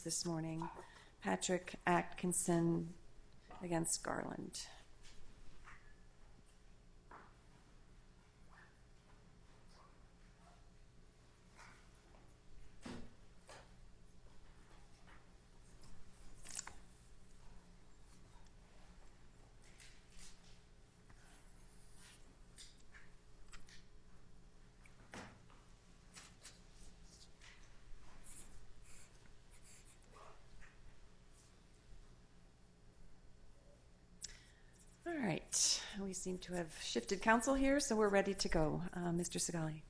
this morning. Patrick Atkinson against Garland. All right, we seem to have shifted counsel here, so we're ready to go. Mr. Segali.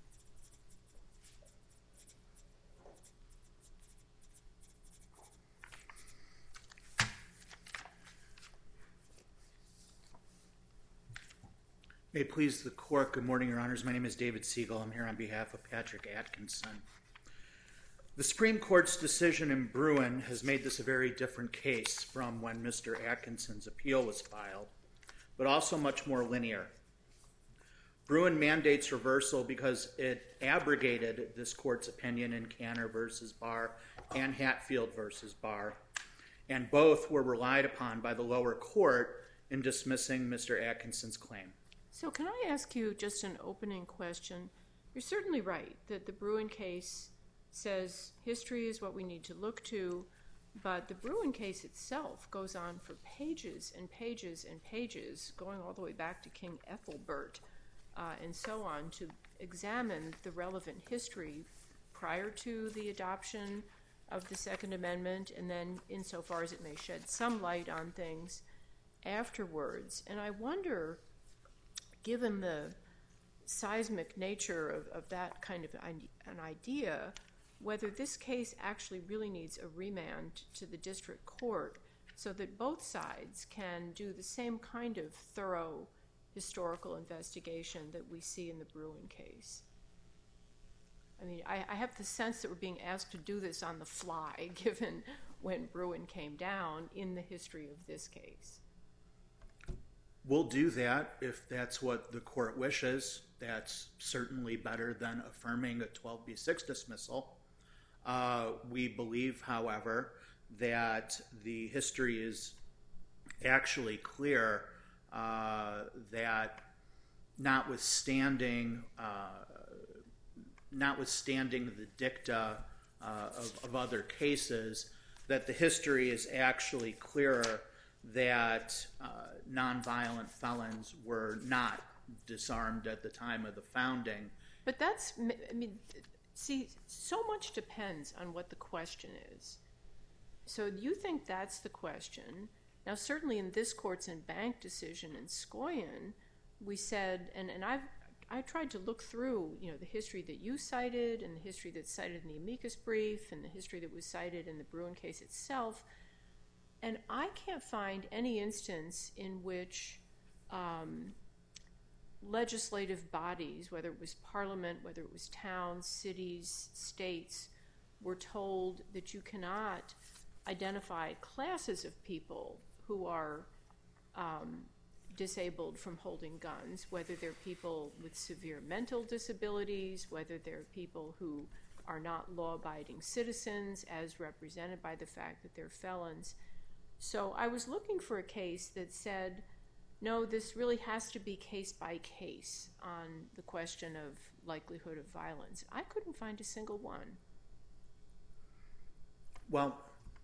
May it please the court, good morning, Your Honors. My name is David Siegel. I'm here on behalf of Patrick Atkinson. The Supreme Court's decision in Bruin has made this a very different case from when Mr. Atkinson's appeal was filed, but also much more linear. Bruin mandates reversal because it abrogated this court's opinion in Canner v. Barr and Hatfield v. Barr, and both were relied upon by the lower court in dismissing Mr. Atkinson's claim. So can I ask you just an opening question? You're certainly right that the Bruin case says history is what we need to look to, but the Bruin case itself goes on for pages and pages and pages, going all the way back to King Ethelbert and so on, to examine the relevant history prior to the adoption of the Second Amendment, and then insofar as it may shed some light on things afterwards. And I wonder, given the seismic nature of that kind of an idea, whether this case actually really needs a remand to the district court so that both sides can do the same kind of thorough historical investigation that we see in the Bruin case. I mean, I have the sense that we're being asked to do this on the fly, given when Bruin came down in the history of this case. We'll do that if that's what the court wishes. That's certainly better than affirming a 12b6 dismissal. We believe, however, that the history is actually clear, that notwithstanding the dicta of other cases, that the history is actually clearer that nonviolent felons were not disarmed at the time of the founding. But that's, I mean, see, so much depends on what the question is. So you think that's the question. Now, certainly in this court's en-banc decision in Scoyen, we said, and I tried to look through, the history that you cited and the history that's cited in the amicus brief and the history that was cited in the Bruin case itself, and I can't find any instance in which legislative bodies, whether it was parliament, whether it was towns, cities, states, were told that you cannot identify classes of people who are disabled from holding guns, whether they're people with severe mental disabilities, whether they're people who are not law-abiding citizens as represented by the fact that they're felons. So I was looking for a case that said, no, this really has to be case by case on the question of likelihood of violence. I couldn't find a single one. Well,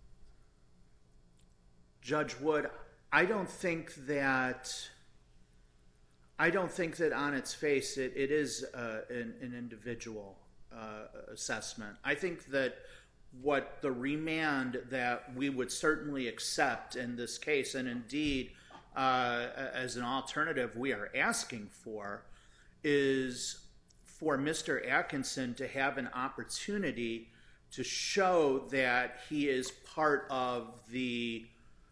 Judge Wood, I don't think that on its face it is an individual assessment. I think that what the remand that we would certainly accept in this case, and indeed as an alternative we are asking for, is for Mr. Atkinson to have an opportunity to show that he is part of the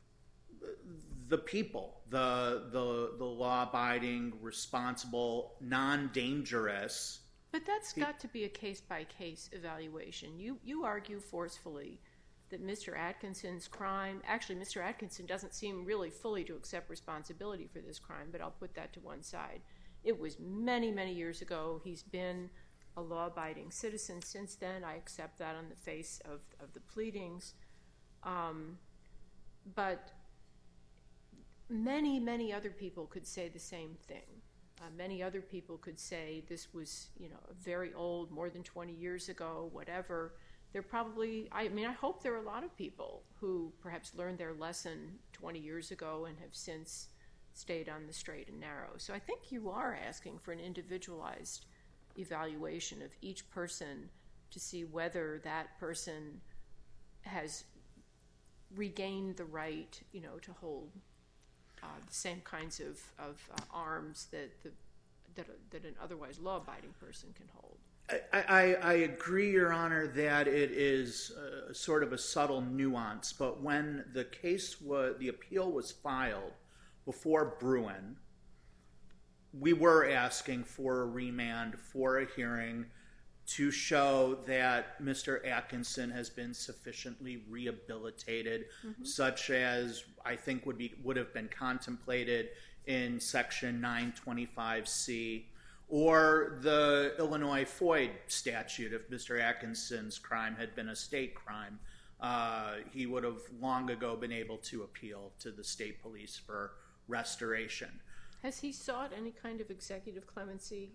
people, the law-abiding, responsible, non-dangerous. But that's got to be a case-by-case evaluation. You argue forcefully that Mr. Atkinson's crime, actually Mr. Atkinson doesn't seem really fully to accept responsibility for this crime, but I'll put that to one side. It was many, many years ago. He's been a law-abiding citizen since then. I accept that on the face of the pleadings. But many, many other people could say the same thing. Many other people could say this was, very old, more than 20 years ago, whatever. There probably, I hope there are a lot of people who perhaps learned their lesson 20 years ago and have since stayed on the straight and narrow. So I think you are asking for an individualized evaluation of each person to see whether that person has regained the right, to hold the same kinds of arms that an otherwise law-abiding person can hold. I agree, Your Honor, that it is sort of a subtle nuance, but when the appeal was filed before Bruen, we were asking for a remand for a hearing to show that Mr. Atkinson has been sufficiently rehabilitated, such as I think would have been contemplated in Section 925C, or the Illinois FOID statute. If Mr. Atkinson's crime had been a state crime, he would have long ago been able to appeal to the state police for restoration. Has he sought any kind of executive clemency?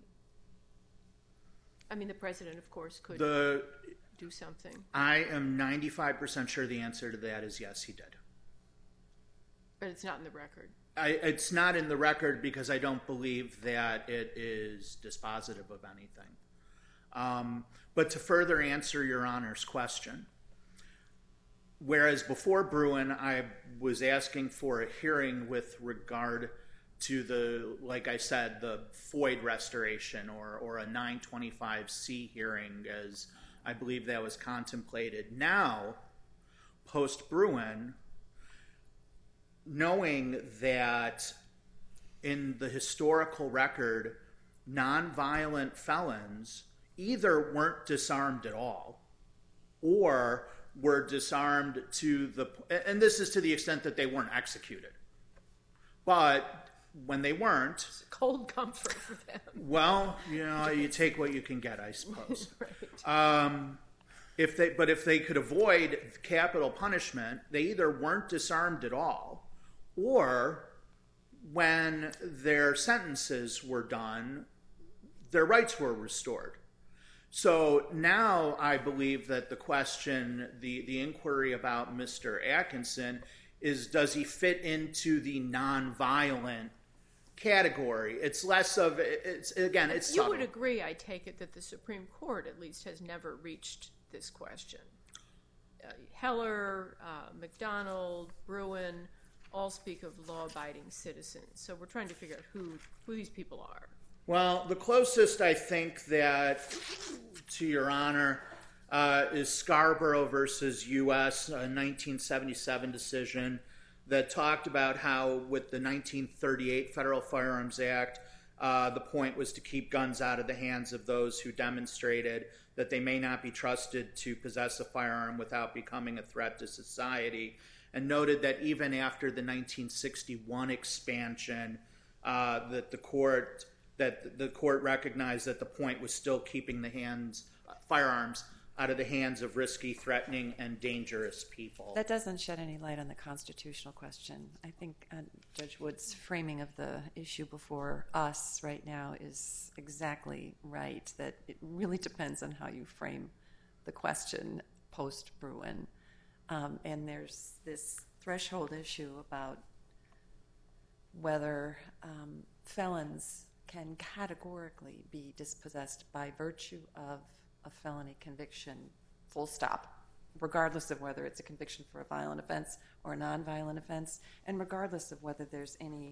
The president, of course, could do something. I am 95% sure the answer to that is yes, he did. But it's not in the record. It's not in the record because I don't believe that it is dispositive of anything. But to further answer Your Honor's question, whereas before Bruen, I was asking for a hearing with regard to like I said, the FOID restoration or a 925C hearing, as I believe that was contemplated. Now, post-Bruen, knowing that in the historical record, nonviolent felons either weren't disarmed at all or were disarmed and this is to the extent that they weren't executed. But when they weren't... It's a cold comfort for them. Well, you take what you can get, I suppose. Right. If they could avoid capital punishment, they either weren't disarmed at all, or when their sentences were done, their rights were restored. So now I believe that the question, the inquiry about Mr. Atkinson is, does he fit into the nonviolent category? It's less of, it's subtle. You would agree, I take it, that the Supreme Court at least has never reached this question. Heller, McDonald, Bruen all speak of law-abiding citizens. So we're trying to figure out who these people are. Well, the closest I think that, to Your Honor, is Scarborough versus U.S., a 1977 decision that talked about how with the 1938 Federal Firearms Act, the point was to keep guns out of the hands of those who demonstrated that they may not be trusted to possess a firearm without becoming a threat to society, and noted that even after the 1961 expansion, that the court recognized that the point was still keeping firearms out of the hands of risky, threatening, and dangerous people. That doesn't shed any light on the constitutional question. I think Judge Wood's framing of the issue before us right now is exactly right, that it really depends on how you frame the question post-Bruen. And there's this threshold issue about whether felons can categorically be dispossessed by virtue of a felony conviction, full stop, regardless of whether it's a conviction for a violent offense or a nonviolent offense, and regardless of whether there's any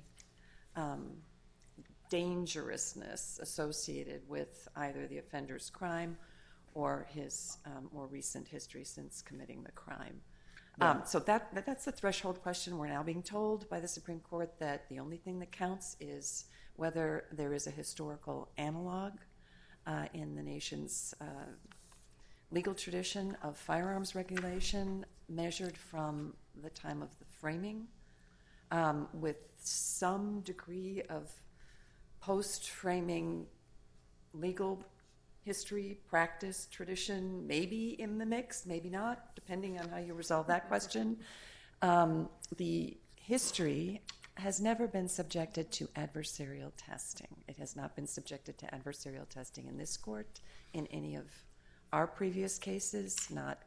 dangerousness associated with either the offender's crime or his more recent history since committing the crime. Yeah. So that's the threshold question. We're now being told by the Supreme Court that the only thing that counts is whether there is a historical analog in the nation's legal tradition of firearms regulation measured from the time of the framing, with some degree of post-framing legal history, practice, tradition, maybe in the mix, maybe not, depending on how you resolve that question. The history has never been subjected to adversarial testing. It has not been subjected to adversarial testing in this court, in any of our previous cases, not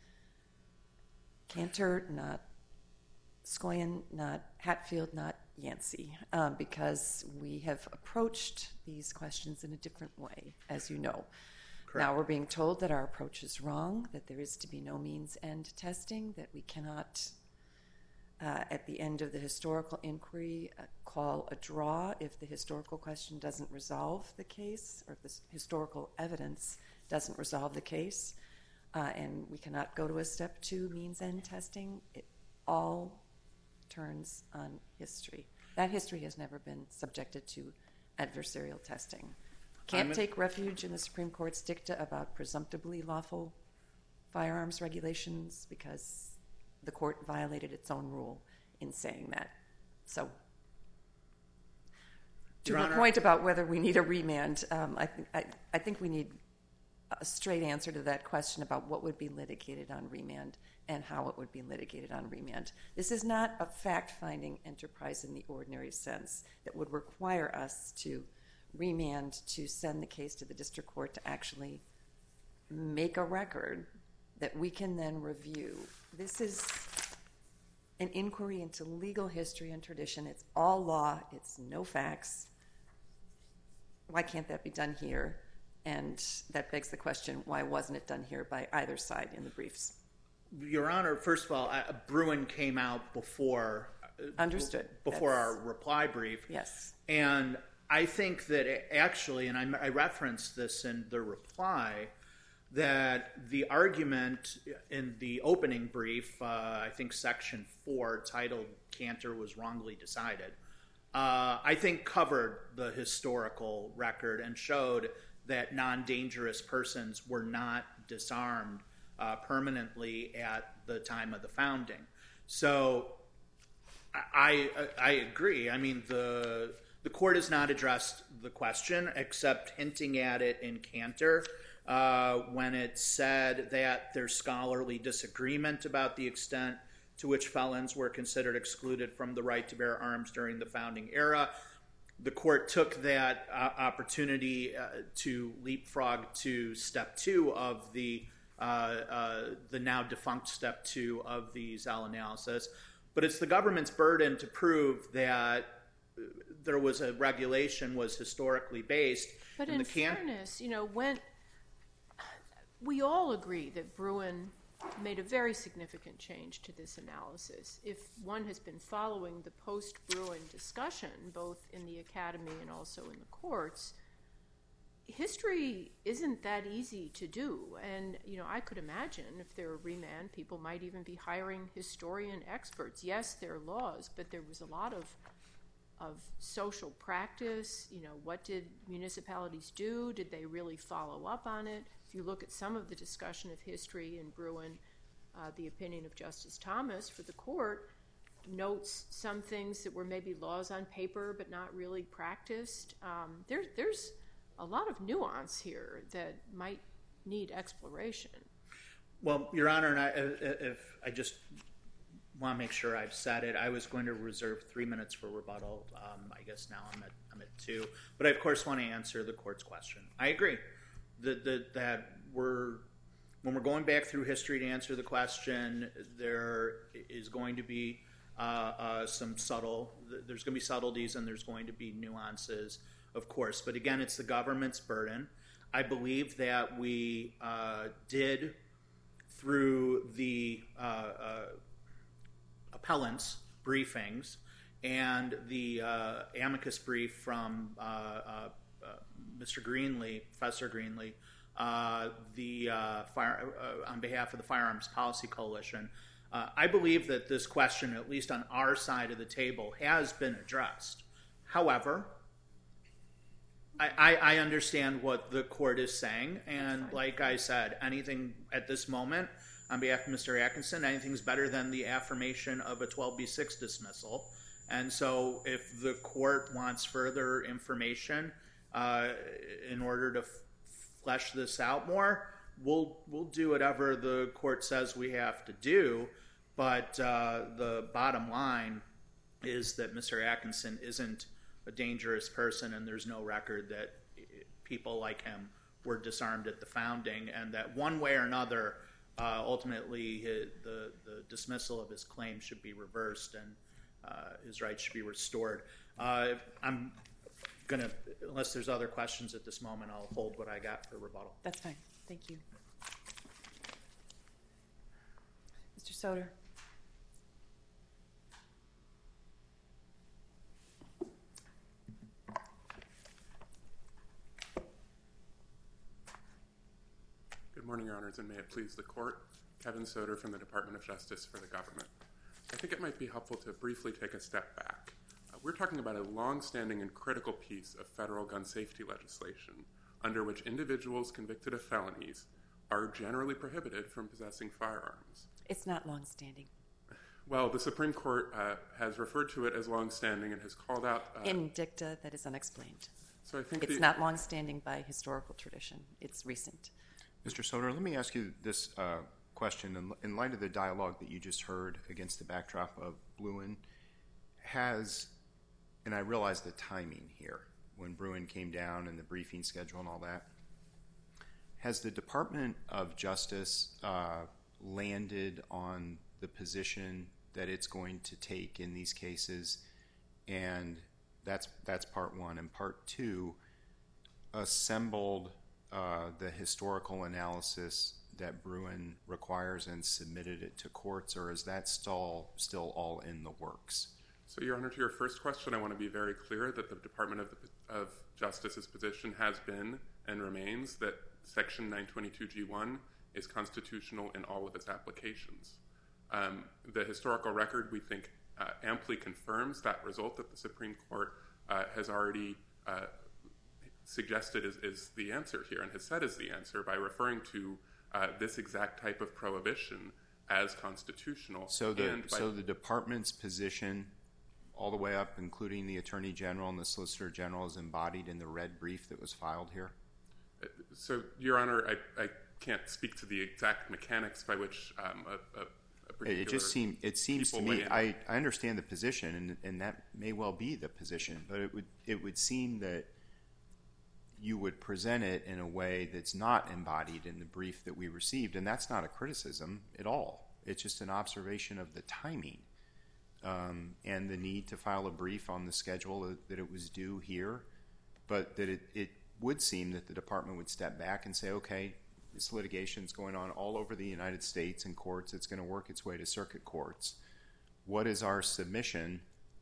Cantor, not Scoyen, not Hatfield, not Yancey, because we have approached these questions in a different way, as you know. Correct. Now we're being told that our approach is wrong, that there is to be no means-end testing, that we cannot, at the end of the historical inquiry, call a draw if the historical question doesn't resolve the case, or if the historical evidence doesn't resolve the case, and we cannot go to a step 2 means-end testing. It all turns on history. That history has never been subjected to adversarial testing. Can't take refuge in the Supreme Court's dicta about presumptively lawful firearms regulations because the court violated its own rule in saying that. So, to the point about whether we need a remand, I think we need a straight answer to that question about what would be litigated on remand and how it would be litigated on remand. This is not a fact-finding enterprise in the ordinary sense that would require us to remand to send the case to the district court to actually make a record that we can then review. This is an inquiry into legal history and tradition. It's all law. It's no facts. Why can't that be done here? And that begs the question, why wasn't it done here by either side in the briefs? Your Honor, first of all, Bruin came out before Understood. Before our reply brief. Yes. And I think that actually, and I referenced this in the reply, that the argument in the opening brief, I think section 4, titled Cantor was wrongly decided, I think covered the historical record and showed that non-dangerous persons were not disarmed permanently at the time of the founding. So I agree. I mean, the court has not addressed the question except hinting at it in Cantor when it said that there's scholarly disagreement about the extent to which felons were considered excluded from the right to bear arms during the founding era. The court took that opportunity to leapfrog to step 2 of the now defunct step 2 of the Zell analysis. But it's the government's burden to prove that there was a regulation was historically based. But in fairness, when we all agree that Bruin made a very significant change to this analysis. If one has been following the post-Bruin discussion, both in the academy and also in the courts, history isn't that easy to do. And, I could imagine if there were remand, people might even be hiring historian experts. Yes, there are laws, but there was a lot of social practice. What did municipalities do? Did they really follow up on it? If you look at some of the discussion of history in Bruin, the opinion of Justice Thomas for the court notes some things that were maybe laws on paper but not really practiced. There's a lot of nuance here that might need exploration. Well, Your Honor, and if I just want to make sure I've said it, I was going to reserve 3 minutes for rebuttal. I guess now I'm at 2. But I, of course, want to answer the court's question. I agree that when we're going back through history to answer the question, there is going to be there's going to be subtleties and there's going to be nuances, of course. But again, it's the government's burden. I believe that we did, through the appellant's briefings and the amicus brief from Mr. Greenlee, Professor Greenlee, on behalf of the Firearms Policy Coalition, I believe that this question, at least on our side of the table, has been addressed. However, I understand what the court is saying, and like I said, anything at this moment, on behalf of Mr. Atkinson, anything's better than the affirmation of a 12b6 dismissal. And so if the court wants further information in order to flesh this out more, we'll do whatever the court says we have to do. But the bottom line is that Mr. Atkinson isn't a dangerous person, and there's no record that people like him were disarmed at the founding, and that one way or another, ultimately the dismissal of his claim should be reversed and his rights should be restored. I'm going to, unless there's other questions at this moment, I'll hold what I got for rebuttal. That's fine. Thank you. Mr. Soder. Good morning, Your Honors, and may it please the Court. Kevin Soder from the Department of Justice for the government. I think it might be helpful to briefly take a step back. We're talking about a long-standing and critical piece of federal gun safety legislation under which individuals convicted of felonies are generally prohibited from possessing firearms. It's not long-standing. Well, the Supreme Court has referred to it as long-standing and has called out... in dicta, that is unexplained. So I think it's not long-standing by historical tradition. It's recent. Mr. Soder, let me ask you this question. In light of the dialogue that you just heard against the backdrop of Bruen, and I realize the timing here, when Bruen came down and the briefing schedule and all that, has the Department of Justice landed on the position that it's going to take in these cases? And that's part one. And part two, assembled the historical analysis that Bruen requires and submitted it to courts, or is that still all in the works? So, Your Honor, to your first question, I want to be very clear that the Department of Justice's position has been and remains that Section 922G1 is constitutional in all of its applications. The historical record, we think, amply confirms that result that the Supreme Court has already suggested is the answer here and has said is the answer by referring to this exact type of prohibition as constitutional. So the Department's position, all the way up, including the Attorney General and the Solicitor General, is embodied in the red brief that was filed here? So, Your Honor, I can't speak to the exact mechanics by which a particular... It seems to me, I understand the position, and that may well be the position, but it would seem that you would present it in a way that's not embodied in the brief that we received, and that's not a criticism at all. It's just an observation of the timing and the need to file a brief on the schedule that it was due here, but that it would seem that the Department would step back and say, okay, this litigation is going on all over the United States in courts. It's going to work its way to circuit courts. What is our submission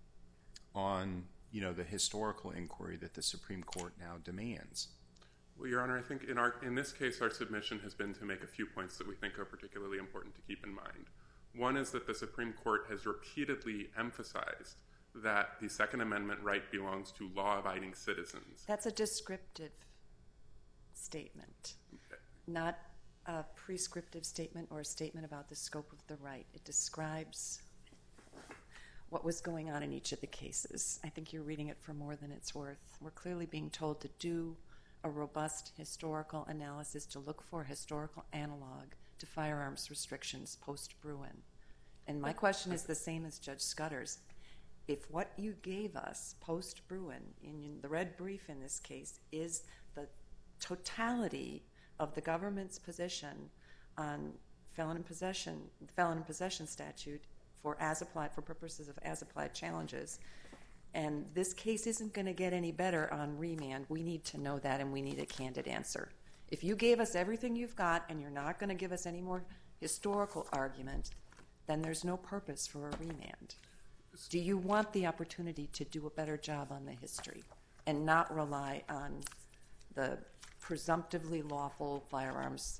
on the historical inquiry that the Supreme Court now demands? Well, Your Honor, I think in this case, our submission has been to make a few points that we think are particularly important to keep in mind. One is that the Supreme Court has repeatedly emphasized that the Second Amendment right belongs to law-abiding citizens. That's a descriptive statement, not a prescriptive statement or a statement about the scope of the right. It describes what was going on in each of the cases. I think you're reading it for more than it's worth. We're clearly being told to do a robust historical analysis, to look for historical analog to firearms restrictions post-Bruen. And my question is the same as Judge Scudder's. If what you gave us post-Bruen, in the red brief in this case, is the totality of the government's position on felon in possession statute for purposes of as-applied challenges, and this case isn't going to get any better on remand, we need to know that, and we need a candid answer. If you gave us everything you've got and you're not going to give us any more historical argument, then there's no purpose for a remand. Do you want the opportunity to do a better job on the history and not rely on the presumptively lawful firearms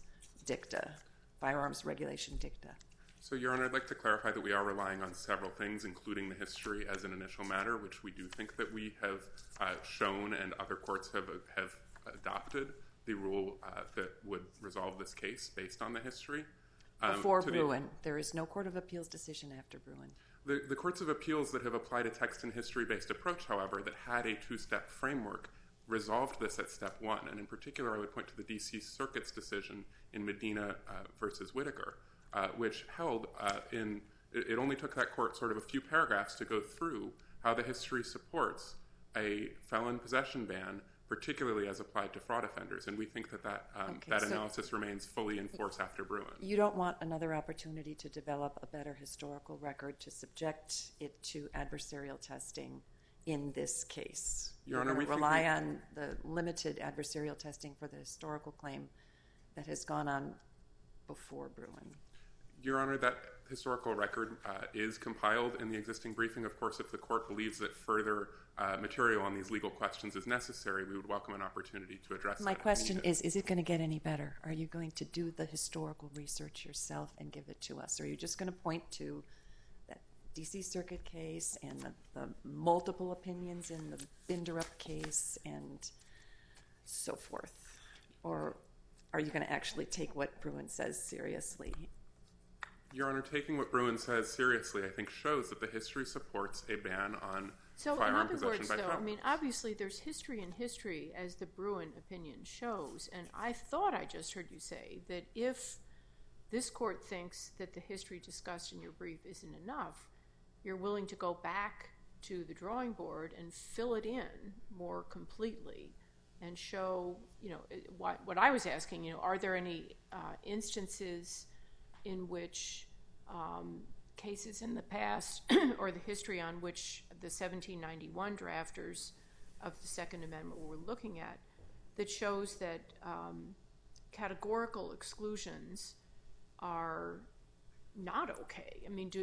regulation dicta? So, Your Honor, I'd like to clarify that we are relying on several things, including the history as an initial matter, which we do think that we have shown and other courts have adopted the rule that would resolve this case based on the history. Before Bruen. There is no Court of Appeals decision after Bruen. The courts of appeals that have applied a text and history-based approach, however, that had a two-step framework resolved this at step one. And in particular, I would point to the D.C. Circuit's decision in Medina versus Whitaker, which held it only took that court sort of a few paragraphs to go through how the history supports a felon possession ban, particularly as applied to fraud offenders. And we think that analysis remains fully in force after Bruin. You don't want another opportunity to develop a better historical record to subject it to adversarial testing in this case. Your Honor, we rely on the limited adversarial testing for the historical claim that has gone on before Bruin. Your Honor, that historical record is compiled in the existing briefing. Of course, if the court believes that further material on these legal questions is necessary, we would welcome an opportunity to address that. My question is it going to get any better? Are you going to do the historical research yourself and give it to us? Or are you just going to point to that D.C. Circuit case and the multiple opinions in the Binderup case and so forth? Or are you going to actually take what Bruin says seriously? Your Honor, taking what Bruin says seriously, I think, shows that the history supports a ban on firearm possession by felons. I mean, obviously there's history in history, as the Bruin opinion shows, and I thought I just heard you say that if this court thinks that the history discussed in your brief isn't enough, you're willing to go back to the drawing board and fill it in more completely and show, what I was asking, are there any instances in which cases in the past or the history on which the 1791 drafters of the Second Amendment were looking at that shows that categorical exclusions are not okay? I mean,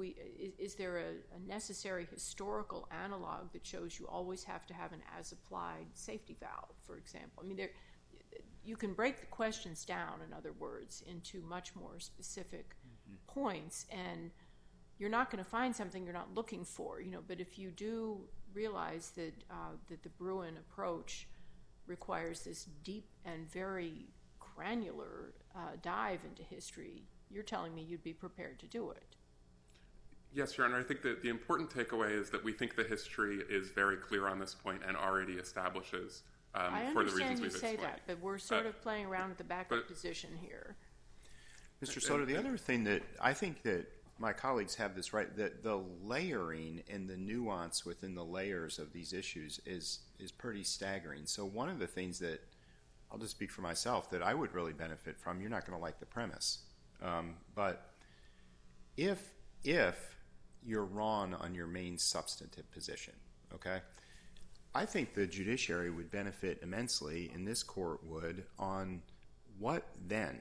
is there a necessary historical analog that shows you always have to have an as-applied safety valve, for example? I mean, you can break the questions down, in other words, into much more specific points, and you're not going to find something you're not looking for, but if you do realize that the Bruin approach requires this deep and very granular dive into history, you're telling me you'd be prepared to do it. Yes, Your Honor. I think that the important takeaway is that we think the history is very clear on this point and already establishes for the reasons we've explained. I understand you say that, but we're sort of playing around with the backup position here. Mr. Soto, the other thing that I think that my colleagues have this right, that the layering and the nuance within the layers of these issues is pretty staggering. So one of the things that, I'll just speak for myself, that I would really benefit from, you're not going to like the premise, but if you're wrong on your main substantive position, okay, I think the judiciary would benefit immensely, and this court would, on what then?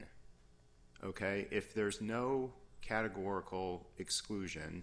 Okay, if there's no categorical exclusion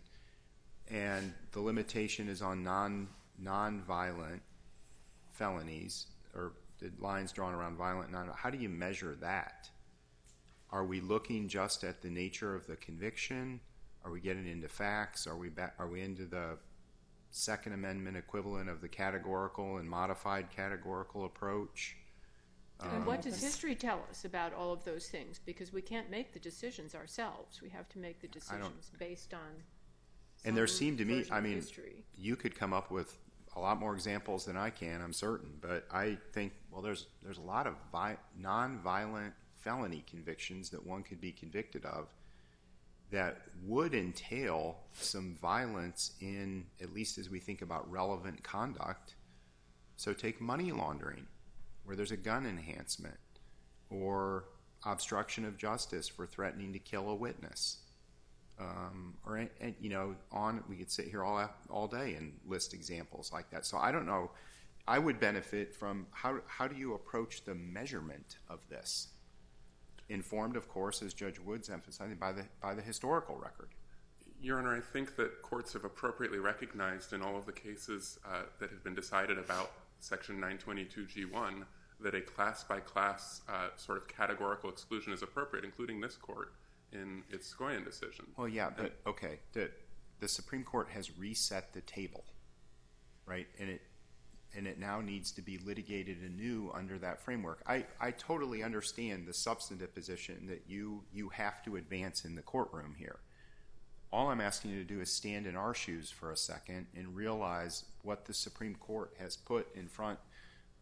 and the limitation is on non-violent felonies, or the lines drawn around violent, how do you measure that? Are we looking just at the nature of the conviction? Are we getting into facts? Are we into the Second Amendment equivalent of the categorical and modified categorical approach? And what does history tell us about all of those things? Because we can't make the decisions ourselves. We have to make the decisions based on and there seem to me, history. You could come up with a lot more examples than I can, I'm certain. But I think, there's a lot of non-violent felony convictions that one could be convicted of that would entail some violence in, at least as we think about relevant conduct. So take money laundering, where there's a gun enhancement, or obstruction of justice for threatening to kill a witness. We could sit here all day and list examples like that. So I don't know. I would benefit from how do you approach the measurement of this? Informed, of course, as Judge Woods emphasized, by the historical record. Your Honor, I think that courts have appropriately recognized in all of the cases that have been decided about Section 922G1 that a class-by-class sort of categorical exclusion is appropriate, including this court in its Scoian decision. Well, yeah, but okay, the Supreme Court has reset the table, right? And it now needs to be litigated anew under that framework. I totally understand the substantive position that you have to advance in the courtroom here. All I'm asking you to do is stand in our shoes for a second and realize what the Supreme Court has put in front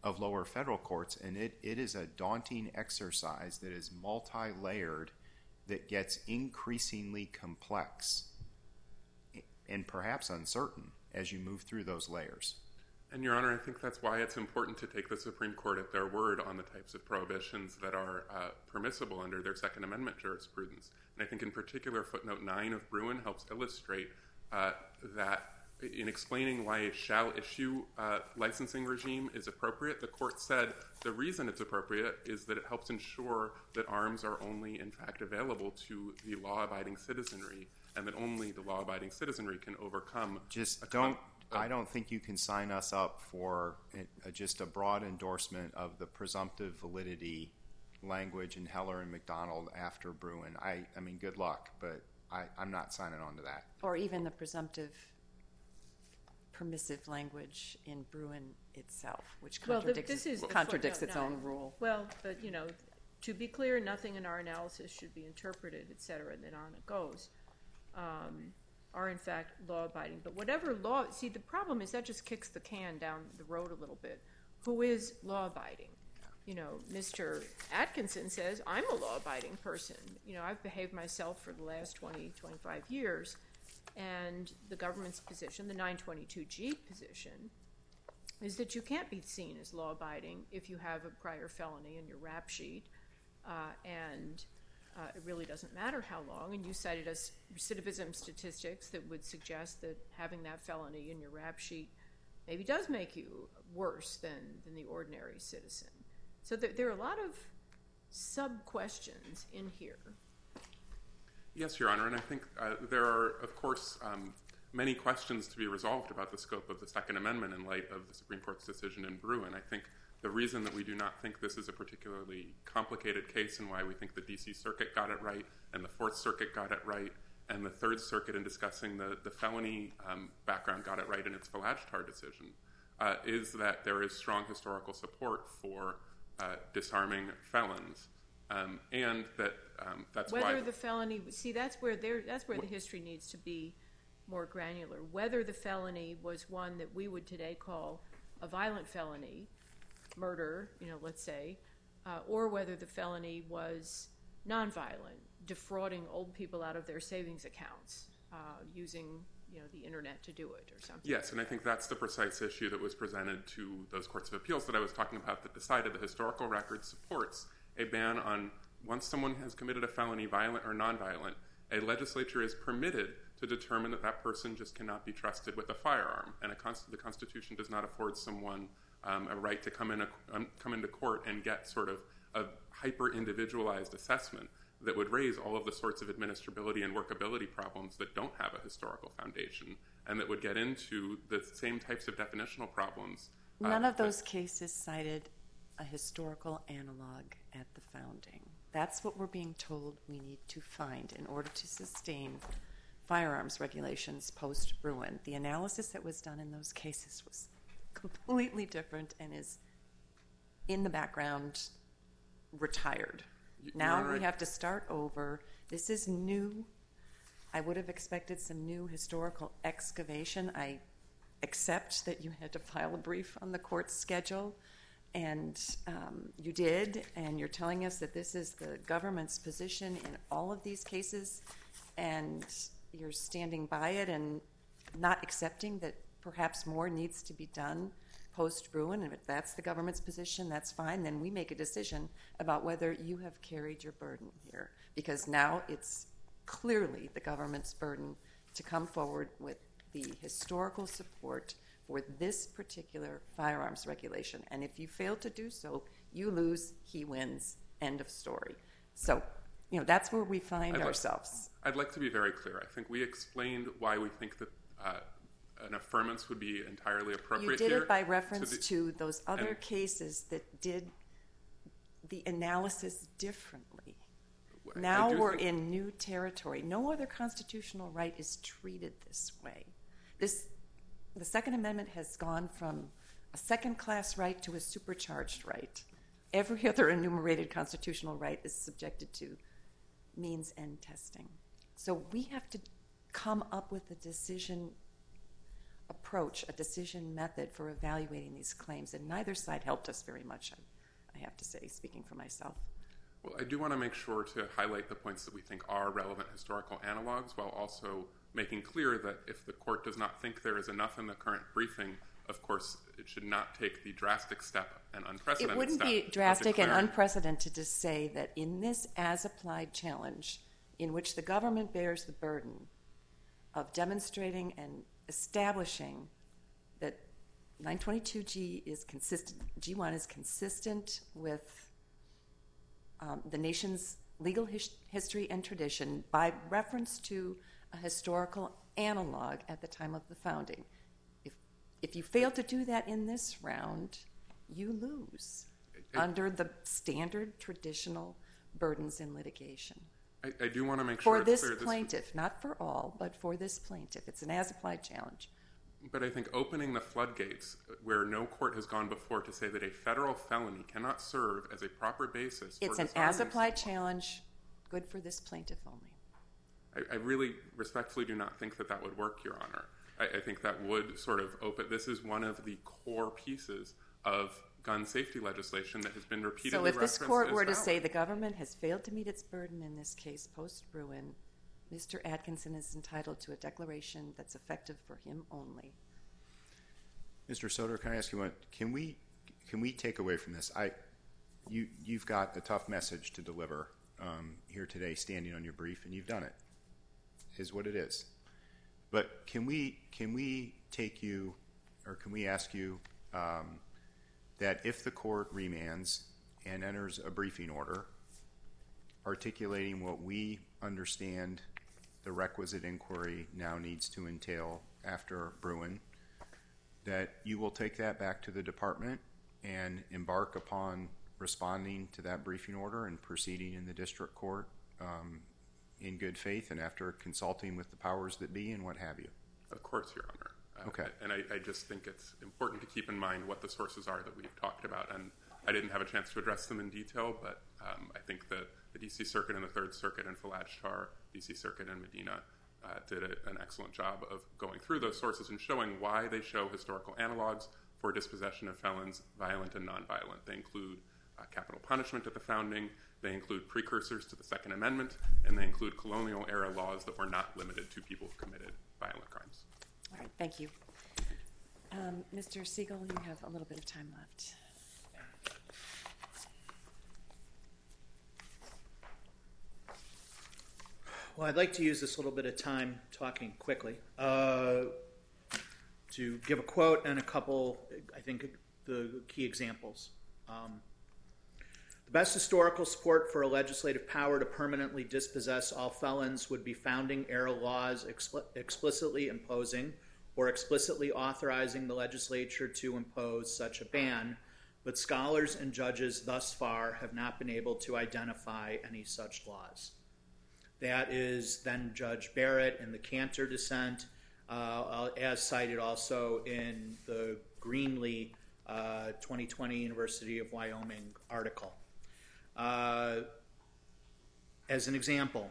of lower federal courts, and it is a daunting exercise that is multi-layered, that gets increasingly complex and perhaps uncertain as you move through those layers. And, Your Honor, I think that's why it's important to take the Supreme Court at their word on the types of prohibitions that are permissible under their Second Amendment jurisprudence. And I think in particular footnote 9 of Bruin helps illustrate that in explaining why a shall-issue licensing regime is appropriate, the court said the reason it's appropriate is that it helps ensure that arms are only, in fact, available to the law-abiding citizenry, and that only the law-abiding citizenry can overcome... I don't think you can sign us up for just a broad endorsement of the presumptive validity language in Heller and McDonald after Bruin. I mean, good luck, but I'm not signing on to that. Or even the presumptive permissive language in Bruin itself, which contradicts its own rule. Well, but, to be clear, nothing in our analysis should be interpreted, et cetera, and then on it goes. Are in fact law-abiding. But whatever law... See, the problem is that just kicks the can down the road a little bit. Who is law-abiding? Mr. Atkinson says, I'm a law-abiding person. I've behaved myself for the last 20, 25 years. And the government's position, the 922G position, is that you can't be seen as law-abiding if you have a prior felony in your rap sheet. It really doesn't matter how long, and you cited us recidivism statistics that would suggest that having that felony in your rap sheet maybe does make you worse than the ordinary citizen. So there are a lot of sub-questions in here. Yes, Your Honor, and I think there are, of course, many questions to be resolved about the scope of the Second Amendment in light of the Supreme Court's decision in Bruin. I think the reason that we do not think this is a particularly complicated case and why we think the D.C. Circuit got it right and the Fourth Circuit got it right and the Third Circuit in discussing the felony background got it right in its Falajtar decision is that there is strong historical support for disarming felons. And that's why... Whether the felony... See, that's where the history needs to be more granular. Whether the felony was one that we would today call a violent felony, murder, let's say, or whether the felony was nonviolent, defrauding old people out of their savings accounts, using the internet to do it or something. Yes, and I think that's the precise issue that was presented to those courts of appeals that I was talking about that decided the historical record supports a ban on, once someone has committed a felony, violent or nonviolent, a legislature is permitted to determine that that person just cannot be trusted with a firearm, and the Constitution does not afford someone a right to come into court and get sort of a hyper-individualized assessment that would raise all of the sorts of administrability and workability problems that don't have a historical foundation and that would get into the same types of definitional problems. None of those cases cited a historical analog at the founding. That's what we're being told we need to find in order to sustain firearms regulations post-Bruin. The analysis that was done in those cases was completely different and is in the background, retired. Now we have to start over. This is new. I would have expected some new historical excavation. I accept that you had to file a brief on the court's schedule, and you did, and you're telling us that this is the government's position in all of these cases, and you're standing by it and not accepting that perhaps more needs to be done post-Bruin, and if that's the government's position, that's fine. Then we make a decision about whether you have carried your burden here, because now it's clearly the government's burden to come forward with the historical support for this particular firearms regulation. And if you fail to do so, you lose, he wins, end of story. So, that's where we find ourselves. I'd like to be very clear. I think we explained why we think that an affirmance would be entirely appropriate here. You did it by reference to those other cases that did the analysis differently. Now we're in new territory. No other constitutional right is treated this way. The Second Amendment has gone from a second-class right to a supercharged right. Every other enumerated constitutional right is subjected to means and testing. So we have to come up with a decision approach, a decision method for evaluating these claims, and neither side helped us very much, I have to say, speaking for myself. Well, I do want to make sure to highlight the points that we think are relevant historical analogs, while also making clear that if the court does not think there is enough in the current briefing, of course, it should not take the drastic step and unprecedented step. It wouldn't be drastic and unprecedented to say that in this as-applied challenge, in which the government bears the burden of demonstrating and establishing that 922G is consistent, G1 is consistent with the nation's legal history and tradition by reference to a historical analog at the time of the founding. If you fail to do that in this round, you lose under the standard traditional burdens in litigation. I do want to make sure for this plaintiff, not for all, but for this plaintiff. It's an as-applied challenge. But I think opening the floodgates where no court has gone before to say that a federal felony cannot serve as a proper basis for it's an as-applied challenge, good for this plaintiff only. I really respectfully do not think that that would work, Your Honor. I think that would sort of open. This is one of the core pieces of gun safety legislation that has been repeatedly referenced. So if this court were to say the government has failed to meet its burden in this case post-Bruin, Mr. Atkinson is entitled to a declaration that's effective for him only. Mr. Soder, can I ask you what? Can we take away from this? You've got a tough message to deliver here today, standing on your brief, and you've done it. Is what it is. But can we take you, or can we ask you that if the court remands and enters a briefing order articulating what we understand the requisite inquiry now needs to entail after Bruin, that you will take that back to the department and embark upon responding to that briefing order and proceeding in the district court in good faith and after consulting with the powers that be and what have you? Of course, Your Honor. Okay. And I just think it's important to keep in mind what the sources are that we've talked about. And I didn't have a chance to address them in detail, but I think the D.C. Circuit and the Third Circuit and Falajtar, D.C. Circuit and Medina did an excellent job of going through those sources and showing why they show historical analogs for dispossession of felons, violent and nonviolent. They include capital punishment at the founding, they include precursors to the Second Amendment, and they include colonial-era laws that were not limited to people who committed violent crimes. All right, thank you. Mr. Siegel, you have a little bit of time left. Well, I'd like to use this little bit of time talking quickly to give a quote and a couple, I think, the key examples. The best historical support for a legislative power to permanently dispossess all felons would be founding-era laws explicitly imposing or explicitly authorizing the legislature to impose such a ban, but scholars and judges thus far have not been able to identify any such laws. That is then Judge Barrett in the Cantor dissent, as cited also in the Greenlee 2020 University of Wyoming article. As an example,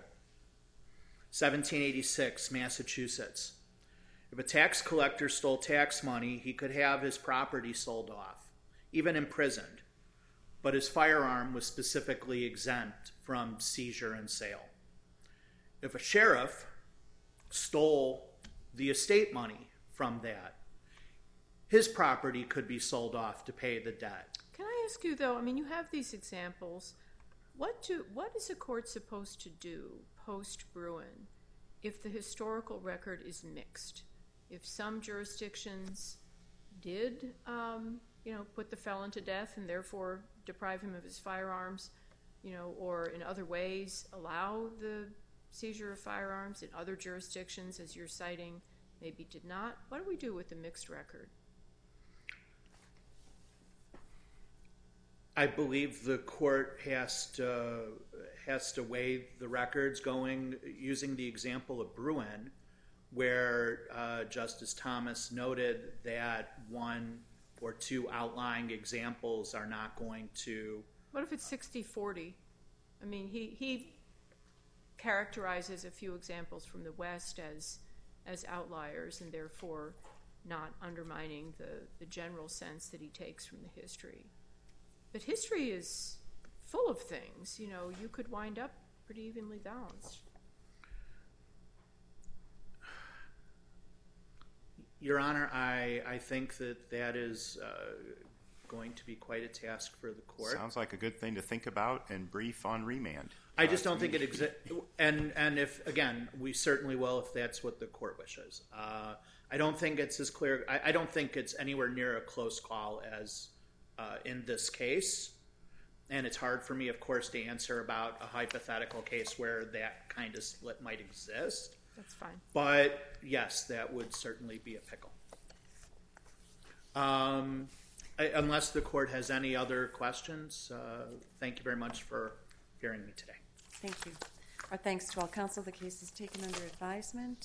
1786, Massachusetts. If a tax collector stole tax money, he could have his property sold off, even imprisoned, but his firearm was specifically exempt from seizure and sale. If a sheriff stole the estate money from that, his property could be sold off to pay the debt. Can I ask you, though, I mean, you have these examples. What is a court supposed to do post-Bruin if the historical record is mixed? If some jurisdictions did, put the felon to death and therefore deprive him of his firearms, or in other ways allow the seizure of firearms in other jurisdictions, as you're citing, maybe did not, what do we do with the mixed record? I believe the court has to weigh the records using the example of Bruin, where Justice Thomas noted that one or two outlying examples are not going to... What if it's 60-40? I mean, he characterizes a few examples from the West as outliers, and therefore not undermining the general sense that he takes from the history. But history is full of things. You know, you could wind up pretty evenly balanced. Your Honor, I think that is going to be quite a task for the court. Sounds like a good thing to think about and brief on remand. I just don't think it exists. And if, again, we certainly will if that's what the court wishes. I don't think it's as clear. I don't think it's anywhere near a close call as in this case. And it's hard for me, of course, to answer about a hypothetical case where that kind of split might exist. That's fine. But, yes, that would certainly be a pickle. Unless the court has any other questions, thank you very much for hearing me today. Thank you. Our thanks to all counsel. The case is taken under advisement.